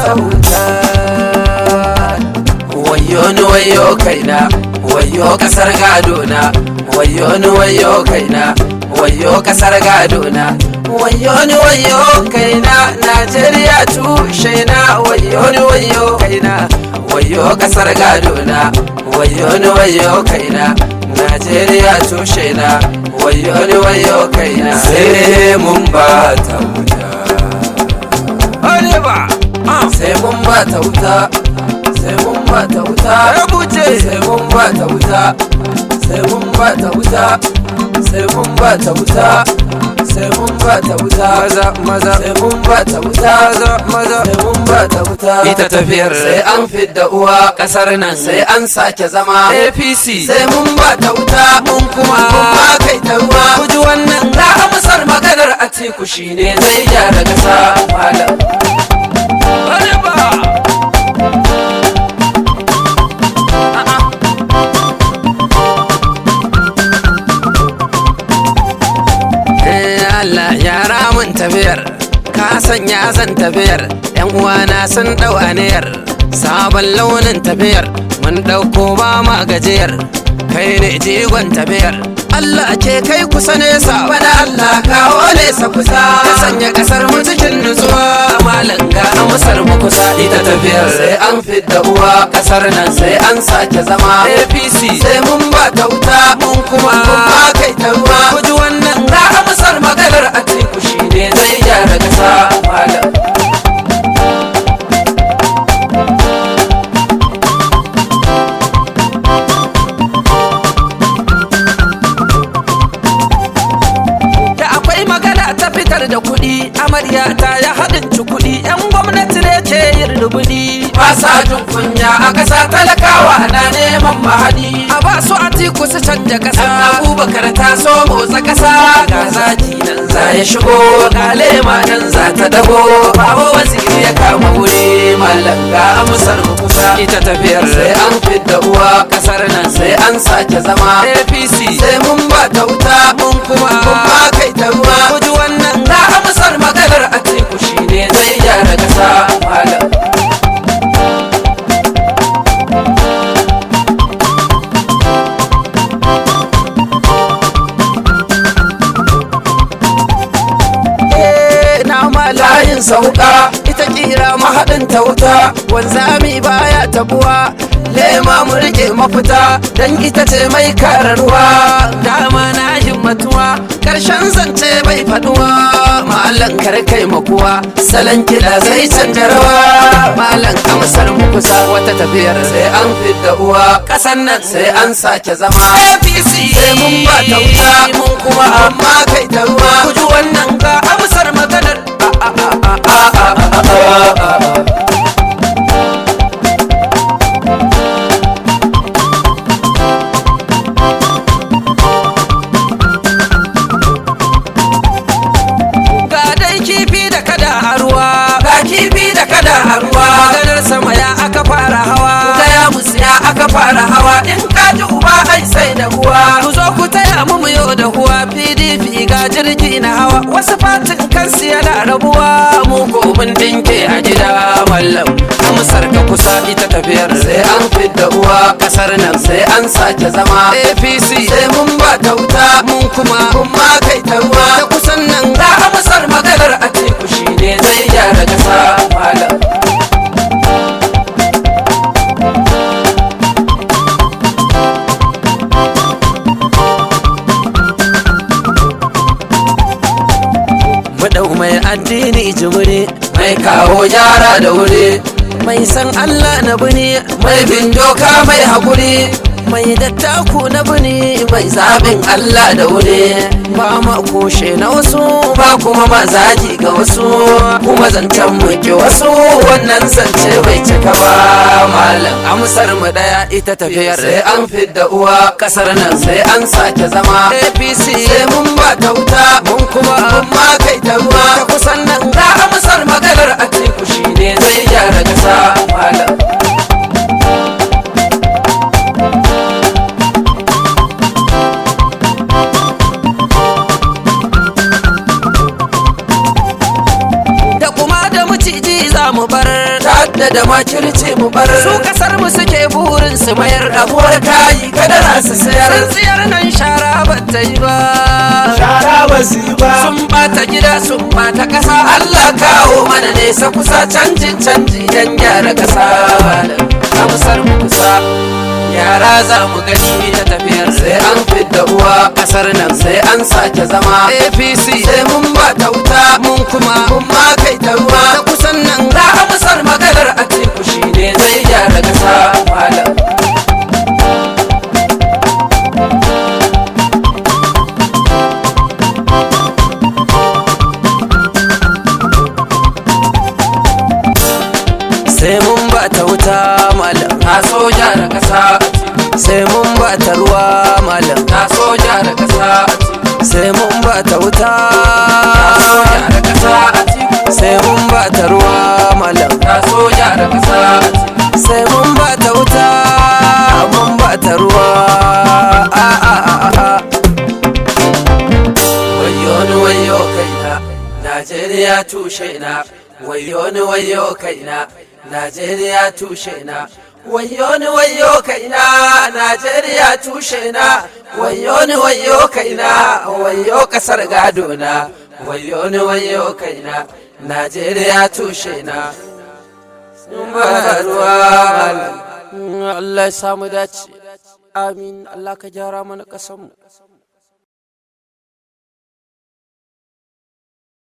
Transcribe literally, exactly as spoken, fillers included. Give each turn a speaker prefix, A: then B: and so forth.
A: ta wuta. Wayo ni wayo kaina, wayo kasar gadona, wayo ni wayo kaina, wayo kasar gadona, wayo ni wayo kaina, Najeriya tushe na, wayo ni wayo kaina, wayo kasar gadona, wayo ni wayo kaina, Najeriya tushe na, wayo ni wayo kaina. Sai mun ba ta wuta, Areba, sai mun ba ta wuta, sai mun ba ta wuta, rubuce sai mun ba ta wuta, sai mun ba ta wuta, sai mun ba ta wuta, sai mun ba ta wuta, maza maza sai mun ba ta wuta, maza maza sai mun ba ta wuta. Ita tafiyar sai an fidda uwa kasar nan, sai an sake zama A P C, sai mun ba ta wuta, mun kuma kuma kai ta ruwa. Kuji wannan ga amsar maganar Atiku shine zai gyara kasa malam. Allah yara mun tafiyar, ka sanya zan tafiyar, yan uwana sun dau aniyar, sabon launin tafiyar, mun dauko ba ma gajiyar, kai ne jigon tafiyar. Allah ke kai kusa nesa, bana Allah kawo nesa kusa, ka sanya kasar mu cikin nutsuwa, malam ga amsar mu kusa. Ita tafiyar sai an fidda uwa kasar nan, sai an sake zama A P C, sai mun ba ta wuta, mun kuma kuma kai ta ruwa. Kuji wannan ga amsar maganar Atiku shine zai gyara kasa malam. Da kuɗi amarya ta ya haɗin ci kuɗi, yan gwamnati ne ke yin rubuni, ba sa jin kunya a ƙasa, talakawa na neman mahadi, a ba su Atiku su canja ƙasa. Abubakar ta so motsa ƙasa, ga zaki nan za ya shigo, ga lema nan za ta dago, babu waziri ya kama wuri, mallam ga amsar mu kusa. Ita tafiyar sai an fidda uwa ƙasar nan, sai an sake zama A P C, sai mun ba ta wuta, mun kuma kuma kai ta ruwa. Kuji wannan ga amsar maganar Atiku shine zai gyara kasa malam. Eh na malayin sauka, ita kira mahaɗin ta wuta, wanzami baya tabuwa, lema mu rike mafita, dan ita ce mai kararwa, dama na himmatuwa, karshen zance bai faduwa, malam karkai makuwa, salon kiɗa zai canja rawa, malam amsar mu kusa. Wata tafiyar sai an fidda uwa ƙasan nan, sai an sake zama A P C, sai mun ba ta wuta, mun kuma amma kai ta ruwa. Kuji wannan ga amsar maganar maganar sama ya aka fara hawa, gaya musu ya aka fara hawa, in ka ji uba ai sai da uwa. Ku zo ku taya mu yau da huwa, P D P ga jirgi na hawa, wasu fatin kansu yana rabuwa, mu ko mun dinke a gida mallam. Amsar ka kusa, ita tafiyar sai an fidda uwa kasar nan, sai an sake zama A P C, sai mun ba ta wuta, mun kuma kuma kai ta ruwa. Da kusan nan ga amsar maganar Atiku shine zai gyara kasa malam. Madau mai addini jimiri, mai kawo gyara da wuri, mai san Allah na bini, mai bin doka mai haƙuri, mai dattaku na bini, mai zaɓin Allah da wuri, ba ma kushe na wasu, ba kuma ma zagi ga wasu, kuma zancen muke wasu, wannan zance bai cika ba malam. Amsar mu daya, ita tafiyar sai an fidda uwa kasar nan, sai an sake zama A P C, sai mun ba ta wuta, mun kuma kuma kai ta ruwa. Ta kusan nan ga amsar maganar Atiku shine zai gyara kasa malam. Da kuma da maciji za mu bar, ta yadda da makirci mu bar su kasar mu suke burin su mayar da buwar kayi kadara su sayar tsiyar nan shara ba ta yi ba
B: shara ba su yi ba
A: sun bata gida sun bata kasa Allah kawo mana nesa kusa canjin canji dan gyara kasa amsar mu kusa yara za mu gani ta tafiyar sai an fidda uwa kasar nan sai an sake zama A P C sai mun ba ta wuta mun kuma mun ma kai ta ruwa da kusan nan da amsar maganar a teku shine zai gyara kasa malam sai mun ba ta wuta malam na so gyara kasa sai mun ba ta ruwa malam na so gyara kasa sai mun ba ta wuta na so gyara kasa sai mun ba ta ruwa malam na so gyara kasa sai mun ba ta wuta mun ba ta ruwa a a a a wayo ni wayo kaina Najeriya tushe na wayo ni wayo kaina Najeriya tushe na wayo ni wayo kaina Najeriya tushe na wayo ni wayo kaina wayo kasar gado na wayo ni wayo kaina Najeriya tushe na sun ba ruwa Allah ya samu dace amin Allah ka gyara mana kasanmu